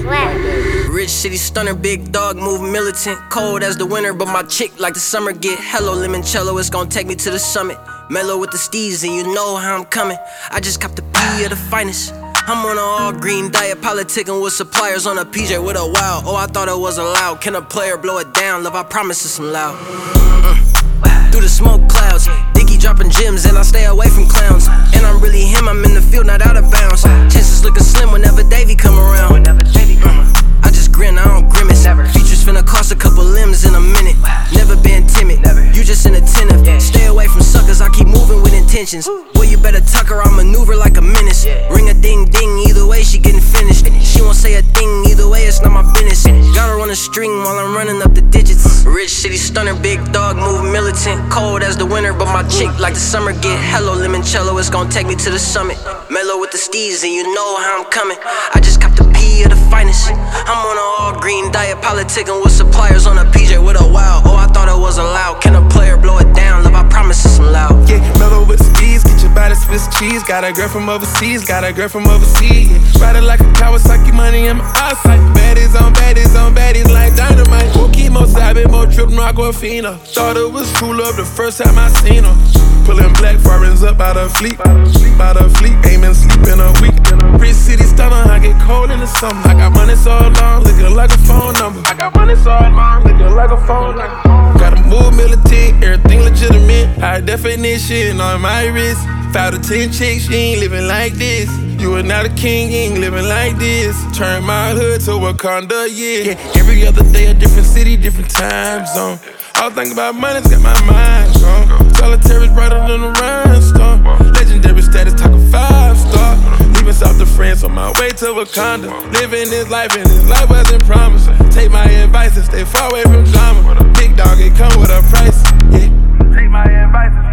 Rich city stunner, big dog, move militant. Cold as the winter, but my chick like the summer. Get hello, limoncello, it's gon' take me to the summit. Mellow with the steez, and you know how I'm coming. I just copped the P of the finest. I'm on an all-green diet, politicking with suppliers on a PJ with a wow. Oh, I thought it was allowed. Can a player blow it down? Love, I promise it's some loud. Through the smoke clouds, Diggy dropping gems, and I stay away from clowns. And I'm really him, I'm in the field, not out of bounds. Chances looking slim whenever Davey come around. I just grin, I don't grimace. Features finna cost a couple limbs in a minute. Never been timid, you just inattentive. Stay away from suckers, I keep moving with intentions. Well, you better tuck her, I maneuver like a menace. Ring a ding ding, either way she getting finished. She won't say a thing, either way it's not my business. Got her on a string while I'm running up the digits. Rich city stunner, big dog, move militant. Cold as the winter, but my chick like the summer. Get hello, limoncello, it's gon' take me to the summit. Mellow with the steez, and you know how I'm coming. I just copped the P of the finest. I'm on an all-green diet, politicking with suppliers on a PJ with a wow. Oh, I thought it was allowed. Can a player blow it down? Love, I promise it's some loud. Yeah, mellow with the steez, get your body Swiss cheese. Got a girl from overseas, got a girl from overseas. Yeah. Ride it like a Kawasaki, money in my eyesight. Baddies on baddies on baddies like dynamite. More chemo, sabe, more trip, no Aquafina. Thought it was true love the first time I seen her. Pulling black foreigns up out of fleet. Out of fleet, aiming sleep in a week. Rich city stunner, I get cold in the summer. I got money so long, looking like a phone number. I got money so long, looking like a phone number. Gotta move militant, everything legitimate. High definition on my wrist. 5 to 10 chicks, she ain't living like this. You are not a king, you ain't living like this. Turn my hood to Wakanda, yeah. Every other day a different city, different time zone. All I think about money's got my mind gone. Solitary's brighter than a rhinestone. Legendary status, talking 5-star. Leaving South to France on my way to Wakanda. Living this life and this life wasn't promised. Take my advice and stay far away from drama. Big dog, it come with a price, yeah. Take my advice and